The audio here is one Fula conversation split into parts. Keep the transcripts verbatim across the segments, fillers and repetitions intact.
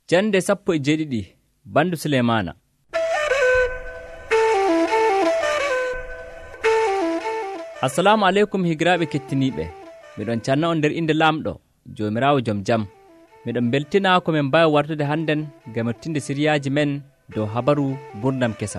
Jande sappo e jeɗiɗi bandu Sulemana. Assalamu alaikum higiraɓe kettiniɓe. Miɗon canna on nder inde lamɗo Jomirawo joom jam. Miɗon beltina ko min mbawi wartude hannden gamertinde siriyaji men dow habaru gurdam kesam.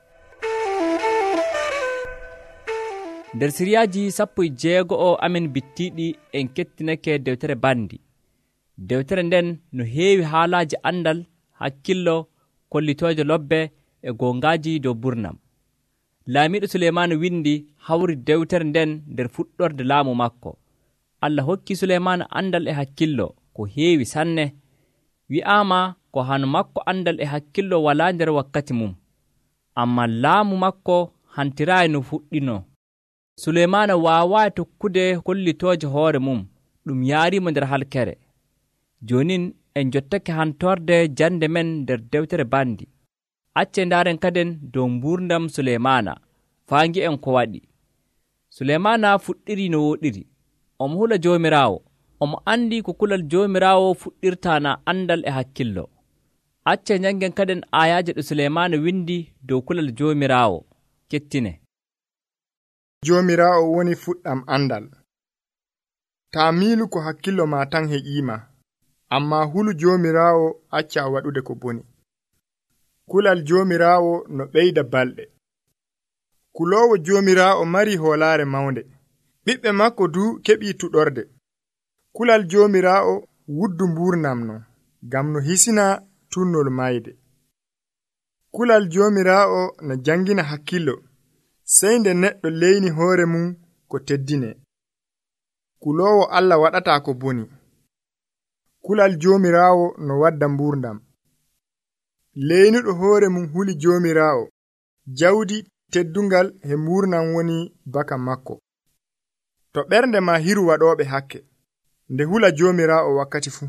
Nder siriyaji sappo e jeego o amin bittiɗi en kettinake dewtere bandi. Dewtere nden no heewi haalaji andal, hakkillo, kollitoje lobbe e gongaji dow burnam. Laamiɗo Sulemana windi hawri dewtere nden nder fuɗɗorde laamu makko. Allah hokki Sulemana andal e hakkillo ko heewi sanne. Wi'ama ko hanu makko andal e hakkillo wala nder wakkati mum. Amma laamu makko hantirayi no fuɗɗino. Sulemana waawai tokkude kollitoje hoore mum, ɗum yaarimo nder halkere. Jonin en jottake hantorde jande men nder dewtere bandi. Acce ndaren kaden dow mburdam Sulemana, faangi en ko waɗi. Sulemana fuɗɗiri no woɗiri. Omo hula Jomirawo. Omo andi ko kulal Jomirawo fuɗɗirtana andal e hakkillo. Acce njangen kaden ayaje ɗo Sulemana windi dow kulal Jomirawo. Kettine. Jomirawo woni fuɗɗam andal. Ta miilu ko hakkillo ma tan heƴima, amma hulu Jomirawo acca waɗude ko boni. Kulal Jomirawo no ɓeyda balɗe. Kulowo Jomirawo mari hoolare mawnde. Ɓiɓɓe makko du keɓi tuɗorde. Kulal Jomirawo wuddu mburnam no, gam no hisina tunnol mayde. Kulal Jomirawo no jangina hakkillo, sey nde neɗɗo leyni hoore mum ko teddine. Kulowo Allah waɗata ko boni. Kulal Jomirawo no wadda mburdam. Leynuɗo hoore mum huli Jomirawo, jawdi teddungal he mburnam woni baka makko. To ɓernde ma hiru waɗoɓe hakke, nde hula Jomirawo wakkati fu.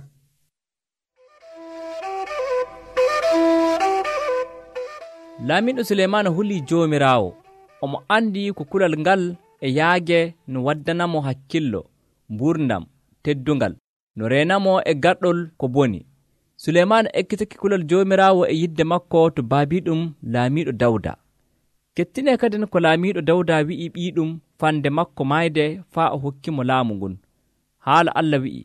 Laamiɗo Sulemana huli Jomirawo. Omo andi ko kulal ngal e yaage no waddanamo hakkillo, mburdam, teddungal, no renamo e garɗol ko boni. Sulemana ekkitaki kulal Jomirawo e yidde makko to baabiɗum laamiɗo Dawda. Kettine kadin ko laamiɗo Dawda wi'i ɓiɗum fande makko mayde faa o hokkimo laamu ngun. Haala Allah wi'i: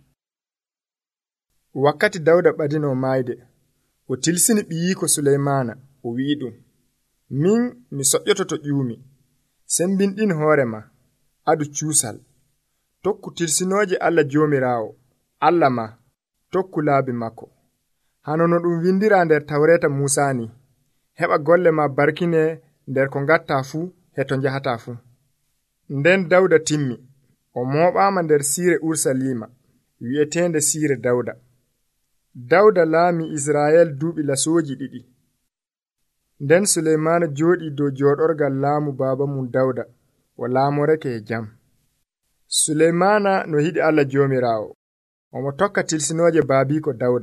wakkati Dawda ɓadino mayde, o tilsini ɓiyiko Sulemana, o wi'i ɗum: min mi soƴƴoto to ƴuumi, sembinɗin hoorema, adu cuusal, tokku tilsinoje Allah Jomirawo, Allah ma, tokku laabi makko. Hano no ɗum windira nder Tawreta Musa ni: heɓa golle ma barkine nder ko ngatta fuu he to njahata fuu. Nden Dawda timmi, o mooɓama nder siire Ursalima, wi'etende siire Dawda. Dawda laami Israel duuɓi lasooji ɗiɗi. Nden Sulemana jooɗi dow jooɗorgal laamu baaba mum Dawda, o laamoreke e jam. Sulemana no yiɗi Allah Jomirawo, omo tokka tilsinoje baabiko Dawda.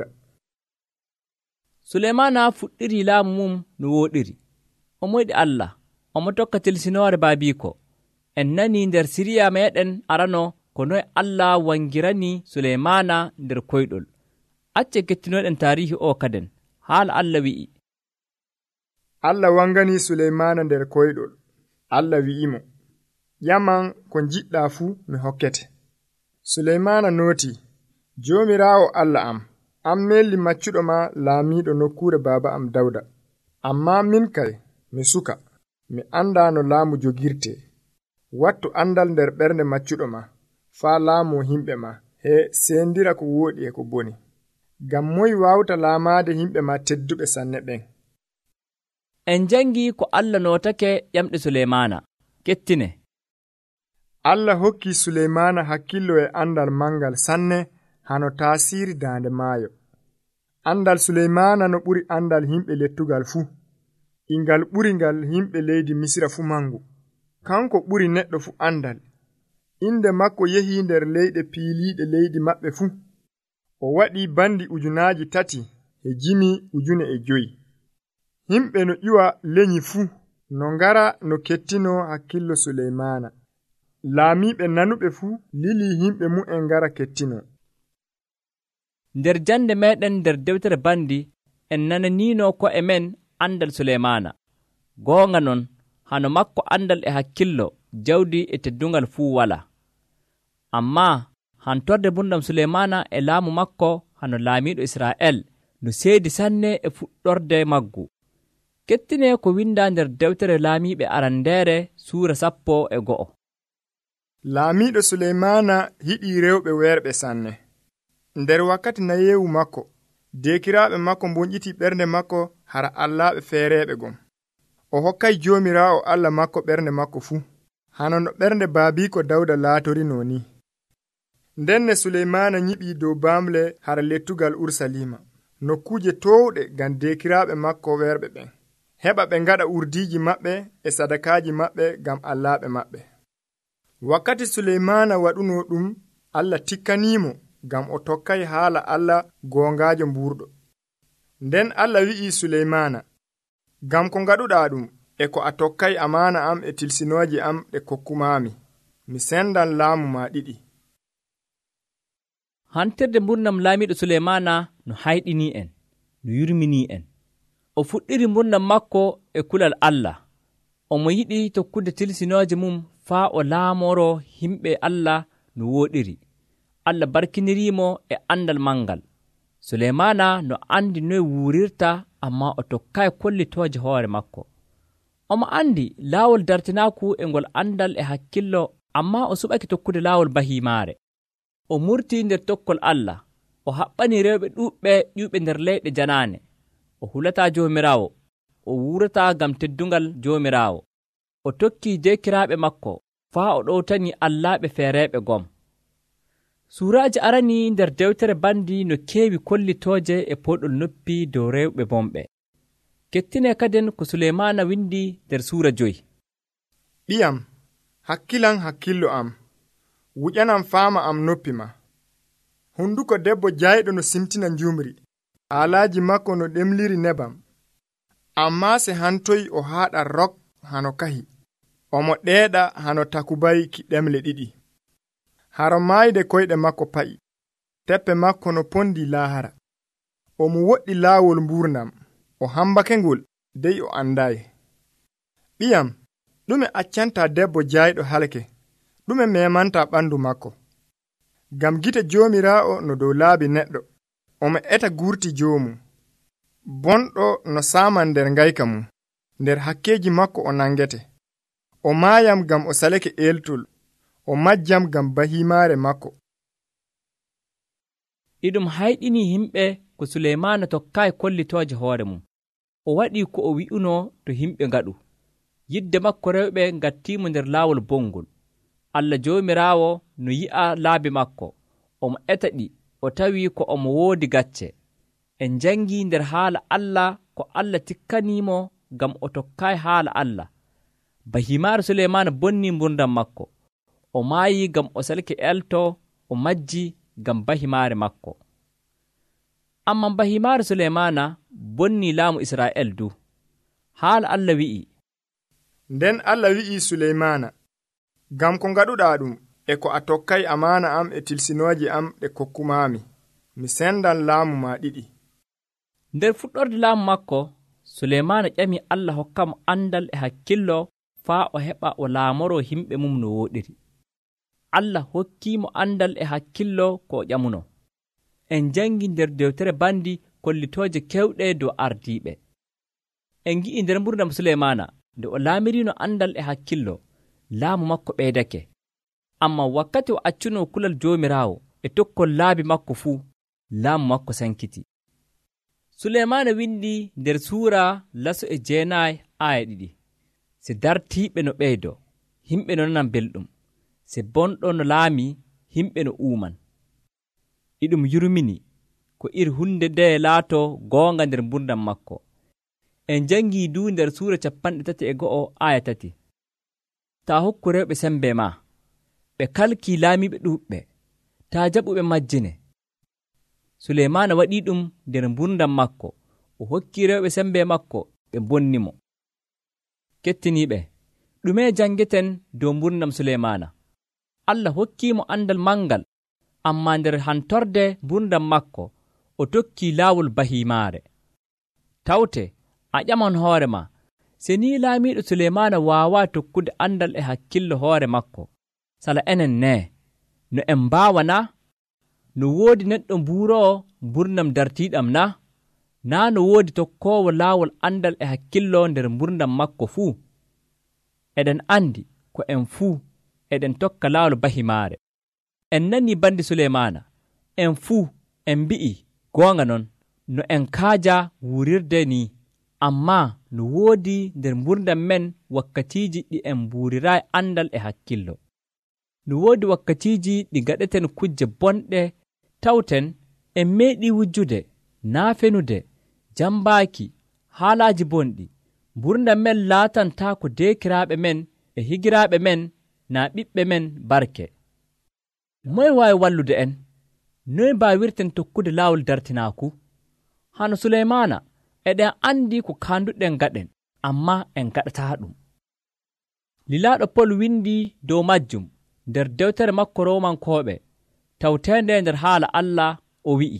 Sulemana fuɗɗiri laamu mum no woɗiri. Omo yiɗi Allah, omo tokka tilsinore baabiko. En nani nder siriya meɗen arano ko noye Allah wangirani Sulemana nder koyɗol. Acce kettinoɗen tarihi o kaden. Haala Allah wi'i: Allah wangani Sulemana nder koyɗol. Allah wi'imo: yaman ko jiɗɗa fuu mi hokkete. Sulemana noti: Jomirawo Allah am, an melli maccuɗo ma laamiɗo nokkure baba am Dawda. Amma min kay mi suka, mi anda no laamu jogirte. Wattu andal nder ɓernde maccuɗo ma, faa laamu himɓe ma, he sendira ko woɗi e ko boni. Gam moy wawta laamade himɓe ma tedduɓe sanne ɓen. En jangi ko Allah notake ƴamɗe Sulemana. Kettine. Allah hokki Sulemana hakkillo e andal mangal sanne hano tasiri dande maayo. Andal Sulemana no ɓuri andal himɓe lettugal fu. Ingal ɓuri ngal himɓe leydi Misira fu mangu. Kanko ɓuri neɗɗo fu andal. Inde makko yehi nder leyɗe piiliɗe leydi maɓɓe fu. O waɗi bandi ujunaji tati e jimi ujune e joyi. Himɓe no ƴuwa lenyi fu no ngara no kettino hakkillo Sulemana. Laamiɓe nanuɓe fu lili himɓe mu'en ngara kettino. nder jande meɗen nder dewtere bandi en nananino ko e men andal Suleymana. Goonga non hano makko andal e hakkillo jawdi e teddungal fuu wala. Amma hantorde bundam Suleymana e laamu makko hano laamiɗo Isra'el no seedi sanne e fuɗɗorde maggu. Kettine ko winda nder dewtere laamiɓe arandeere suura sappo e go'o. Laamiɗo Suleymana hiɗi rewɓe werɓe sanne. Nder wakkati nayewu makko, dekiraaɓe makko mbonƴiti ɓernde makko hara allaaɓe feereeɓe gom. O hokkay joomiraawo Allah makko ɓernde makko fuu, hano no ɓernde baabiko Dawda laatorino ni. Ndenne Suleymana nyiɓi dow bamle hara lettugal Ursalima, nokkuje towɗe ngam dekiraaɓe makko werɓe ɓen, heɓa ɓe ngaɗa urdiiji maɓɓe e sadakaaji maɓɓe ngam allaaɓe maɓɓe. Wakkati Suleymana waɗuno ɗum, Allah tikkanimo ngam o tokkay haala Allah goongaajo mburɗo. Nden Allah wi'i Suleymana, ngam ko ngaɗuɗa ɗum e ko a tokkay amana am e tilsinooji am ɗe kokkumami, mi sendan laamu ma ɗiɗi. Hantirde mburnam laamiɗo Suleymana no hayɗini en, no yurmini en. O fuɗɗiri mburnam makko e kulal Allah. Omo yiɗi tokkude tilsinooje mum faa o laamoro himɓe Allah no wooɗiri. Allah barkinirimo e andal mangal. Suleymana no andi noy wuurirta, amma o tokkay kollitooje hoore makko. Omo andi laawol dartinaku e ngol andal e hakkillo, amma o suɓake tokkude laawol bahimaare. O murti nder tokkol Allah. O haɓɓani rewɓe ɗuɓɓe ƴuɓe nder leyɗe janaane. O hulata joomiraawo. O wuurata ngam teddungal joomiraawo. O tokki dekiraaɓe makko faa o ɗowtani allaaɓe feereeɓe gom. Suuraaji arani nder dewtere bandi no keewi kollitooje e poɗol noppi dow rewɓe bomɓe. Kettine kaden ko Suleymana windi nder suura joyi. Ɓiyam, hakkilan hakkillo am, wuƴanan faama am noppi ma. Hunduko debbo jayɗo no simtina njumri, alaaji makko no ɗemliri nebam. Amma se hantoyi o haaɗa rok hano kahi, omo ɗeeɗa hano takubay ki ɗemle ɗiɗi. Haro maayde koyɗe makko pa'i, teppe makko no pondi laahara. Omo woɗɗi laawol mburnam, o hambake ngol dey o andayi. Ɓiyam, ɗume accanta debbo jayɗo halke, ɗume memanta ɓandu makko. Gam gite joomiraawo no dow laabi neɗɗo, omo eta gurti joomum. Bonɗo no saaman nder ngayka mum, nder hakkeji makko o nangete. O maayam gam o salake eltol, o majjam gam bahimaare makko. Iɗum hayɗini himɓe ko Suleymana tokkayi kollitooje hoore mum. O waɗi ko o wi'uno to himɓe ngaɗu. Yidde makko rewɓe ngattimo nder laawol bongol. Allah joomiraawo no yi'a laabi makko, omo eta ɗi, o tawi ko omo woodi gacce. En jangi nder haala Allah ko Allah tikkanimo gam o tokkayi haala Allah. Bahimaare Suleymana bonni mburdam makko. O maayi gam o salke elto, o majji gam bahimaare makko. Amma bahimaare Suleymana bonni laamu Isra'el du. Haala Allah wi'i. Nden Allah wi'i Suleymana, gam ko ngaɗuɗa ɗum e ko a tokkay amana am e tilsinooji am ɗe kokkumami, mi sendan laamu ma ɗiɗi. Nder fuɗɗorde laamu makko, Suleymana ƴami Allah hokkamo andal e hakkillo faa o heɓa o laamoro himɓe mum no wooɗiri. Allah hokkimo andal e hakkillo ko o ƴamuno. En jangi nder dewtere bandi kollitooje kewɗe dow ardiiɓe. En gi'i nder mburdam Suleymana nde o laamirino andal e hakkillo, laamu makko ɓeydake. Amma wakkati o accuno kulal joomiraawo e tokkol laabi makko fuu, laamu makko sankiti. Suleymana windi nder suura laso e jeenayi aya ɗiɗi. Se dartiiɓe no ɓeydo, himɓe no nanan belɗum. Se bonɗo no laami, himɓe no uuman. Iɗum yurmini ko iri hunde nde laato goonga nder mburdam makko. En jangi du nder suura capanɗe tati e go'o aya tati. Ta hokku rewɓe sembe ma, ɓe kalki laamiɓe ɗuɓɓe, ta jaɓuɓe majjine. Suleymana waɗi ɗum nder mburdam makko, o hokki rewɓe sembe makko, ɓe bonnimo. Kettiniɓe, ɗume jangeten dow mburdam Suleymana? Allah hokkimo andal mangal, amma nder hantorde mburdam makko o tokki laawol bahimaare. Tawte a ƴaman hoore ma, se ni laamiiɗo Suleymaana waawaa tokkude andal e hakkillo hoore makko. Sala enen ne, no en mbaawana? No woodi neɗɗo mbuuroo mburnam dartiiɗam na? Naa no woodi tokkoowo laawol andal e hakkillo nder mburdam makko fuu? Eɗen andi ko en fuu eɗen tokka laawol bahimaare. En nani bandi Suleymaana, en fuu en mbi'i goonga non no en kaaja wuurirde ni, ammaa no woodi nder mburdam men wakkatiiji ɗi en mbuuriray andal e hakkillo. No woodi wakkatiiji ɗi gaɗeten kujje bonɗe tawten en meeɗi wujjude, naa fenude, jambaaki, haalaaji bonɗi. Mburdam men laatantaa ko deekiraaɓe men e higiraaɓe men naa ɓiɓɓe men barke. Moye waawi wallude en? Noye mbaawirten tokkude laawol dartinaaku? Hano Suleymaana, eɗen anndi ko kaanduɗen gaɗen, ammaa en gaɗataa ɗum. Lilaaɗo Pol windi dow majjum nder dewtere makko Roomankooɓe, tawteende nder haala Allah, o wi'i: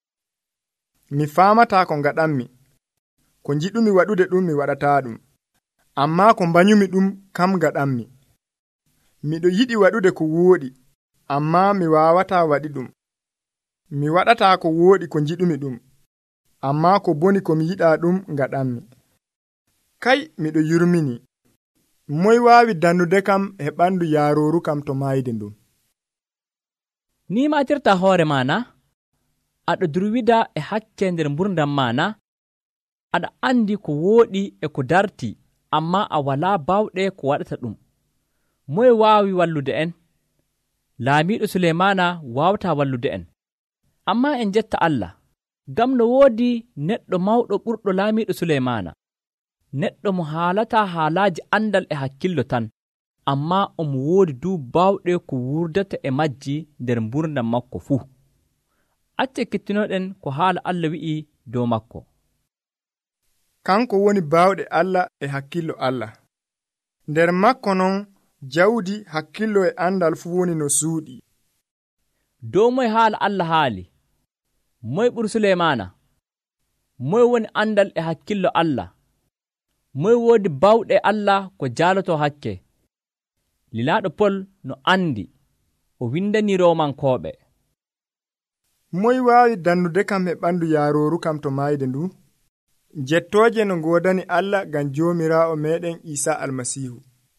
Mi faamataa ko ngaɗanmi, ko njiɗumi waɗude ɗum mi waɗataa ɗum, ammaa ko mbanyumi ɗum kam ngaɗanmi. Miɗo yiɗi waɗude ko wooɗi, ammaa mi waawataa waɗi ɗum. Mi waɗataa ko wooɗi ko njiɗumi ɗum, ammaa ko boni ko mi yiɗaa ɗum ngaɗanmi. Kay, miɗo yurmini. Moy waawi dannude kam e ɓandu yaarooru kam to maayde ndum? Ni maatirta hoore ma na? Aɗa durwida e hakke nder mburdam ma na? Aɗa andi ko wooɗi e ko darti, ammaa a walaa bawɗe ko waɗata ɗum. Moye waawi wallude en? Laamiiɗo Suleymaana waawataa wallude en. Ammaa en jetta Allah, ngam no woodi neɗɗo mawɗo ɓurɗo laamiiɗo Suleymaana, neɗɗo mo haalataa haalaaji andal e hakkillo tan, ammaa omo woodi du baawɗe ko wurdata e majji nder mburdam makko fuu. Acce kettinoɗen ko haala Allah wi'i dow makko: Kanko woni baawɗe Allah e hakkillo Allah. Nder makko non jawdi, hakkillo e andal fuu woni no suuɗi. Dow moye haala Allah haali? Moye ɓuri Suleymaana? Moye woni andal e hakkillo Allah? Moye woodi bawɗe Allah ko jaaloto hakke? Lilaaɗo Pol no andi, o windani Roomankooɓe: Moye waawi dannude kam e ɓandu yaarooru kam to maayde ndu? Jettooje no ngoodani Allah ngam joomiraawo meɗen Iisaa Almasiihu.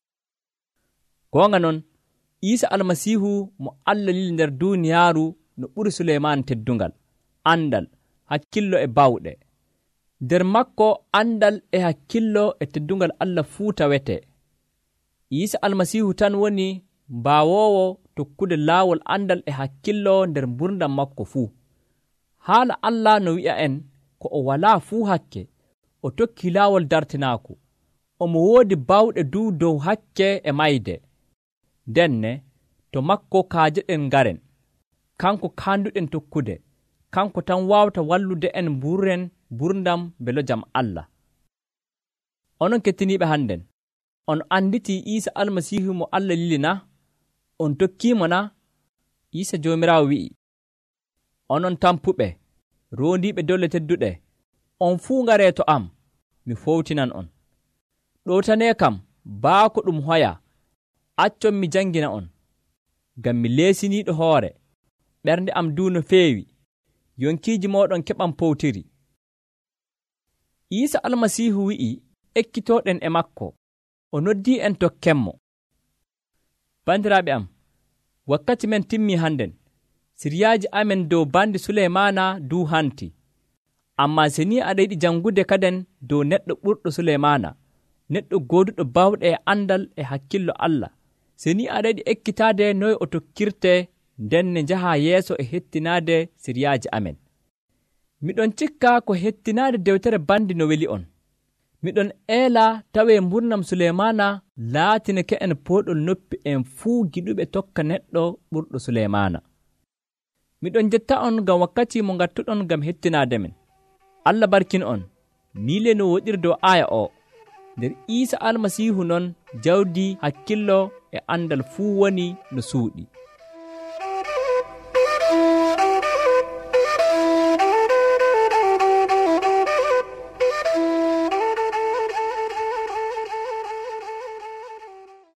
Goonga non, Iisa Almasiihu mo Allah lili nder duuniyaaru no ɓuri Suleymaana teddungal, andal, hakkillo e bawɗe. Nder makko andal e hakkillo e teddungal Allah fuu tawete. Iisa Almasiihu tan woni mbaawoowo tokkude laawol andal e hakkillo nder mburdam makko fuu. Haala Allah no wi'a en ko o walaa fuu hakke, o tokki laawol dartinaaku, omo woodi bawɗe du dow hakke e mayde. Denne to makko kaajeɗen ngaren, kanko kaanduɗen tokkude, kanko tan waawta wallude en mburen mburdam belo jam Allah. Onon kettiniiɓe hannden, on anditi Iisa Almasiihu mo Allah lili na? On tokkiimo na? Iisa Joomiraawo wi'i: Onon tampuɓe, roondiiɓe dolle tedduɗe, on fuu ngaree to am, mi fowtinan on. Ɗotanee kam baako ɗum hoya, accon mi jangina on, ngam mi leesiniiɗo hoore, ɓernde am du no feewi, yonkiiji mooɗon keɓan powtiri. Iisa Almasiihu wi'i ekkitooɗen e makko, o noddii en tokkenmo. Bandiraaɓe am, wakkati men timmii hannden, siriyaaji amen dow bandi Suleymaana du hanti. Ammaa se ni aɗa yiɗi jangude kaden dow neɗɗo ɓurɗo Suleymaana, neɗɗo gooduɗo bawɗe e andal e hakkillo Allah, se ni aɗa yiɗi ekkitaade noye o tokkirte ndenne njahaa yeeso e hettinaade siriyaaji amen. Miɗon cikka ko hettinaade dewtere bandi no weli on. Miɗon eela tawee mburnam Suleymaana laatinake en pooɗol noppi en fuu giɗuɓe tokka neɗɗo ɓurɗo Suleymaana. Miɗon jetta on ngam wakkati mo ngattuɗon ngam hettinaade men. Allah barkin on, miile no woɗiri dow aya o. Nder Iisa Almasiihu non jawdi hakkillo e andal fuu woni no suuɗi.